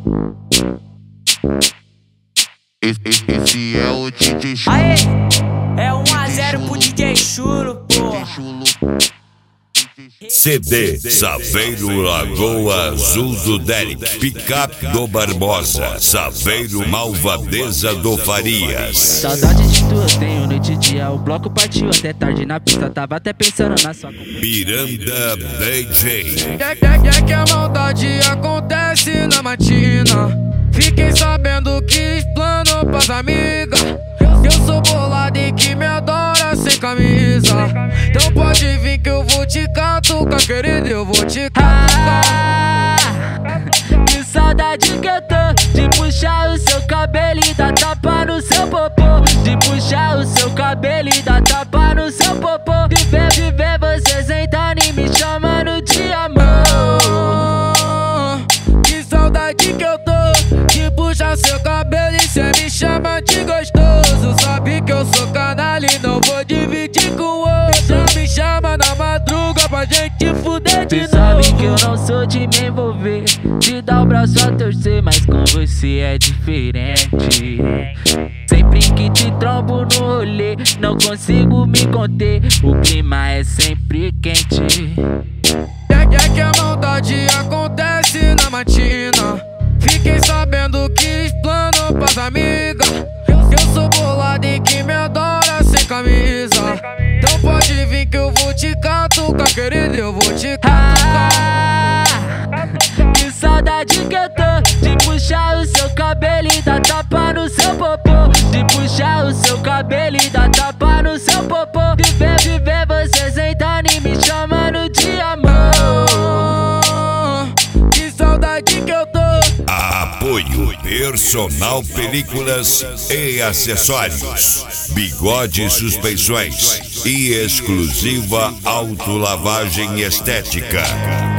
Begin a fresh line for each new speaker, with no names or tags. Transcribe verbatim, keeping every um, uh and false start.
Esse, esse é o D J Chulo.
Aê, é um a zero pro D J Chulo, porra.
C D Saveiro Lagoa Azul do Derek, Picape do Barbosa, Saveiro Malvadeza do Farias.
Saudade de tu eu tenho noite e dia. O bloco partiu até tarde na pista, tava até pensando na sua.
Miranda D J.
Quer, quer, quer que a maldade acontece na matina? Fiquei sabendo que explano pras amigas. Eu sou bolado e que me adora sem camisa. Então pode vir que eu vou te catucar, querido, eu vou te catucar.
Ah, que saudade que eu tô de puxar o seu cabelo e dar tapa no seu popô. De puxar o seu cabelo e dar tapa no seu popô. De ver, de ver você sentando e me chamando de amor.
Que saudade que eu tô de puxar seu cabelo e cê me chama de gostoso. Sabe que eu sou canalha e não vou dividir com o outro. Me chama na madruga pra gente fuder de
Cê
novo.
sabe que eu não sou de me envolver, de dar o braço a torcer, mas com você é diferente. Sempre que te trombo no rolê, não consigo me conter, o clima é sempre quente.
Quer, quer que a maldade acontece na matina? Fiquei sabendo que explano pras amigas. Eu sou bolado e que me adora sem camisa. Então pode vir que eu vou te catucar, querido, eu vou te catucar.
Ah, que saudade que eu tô de puxar o seu cabelo e dar tapa no seu popô. De puxar o seu cabelo e dar tapa no seu popô. De ver, de ver você sentando e me chamando de amor.
Que saudade que eu tô.
Apoio Personal Películas e Acessórios, Bigode Suspensões e exclusiva autolavagem estética.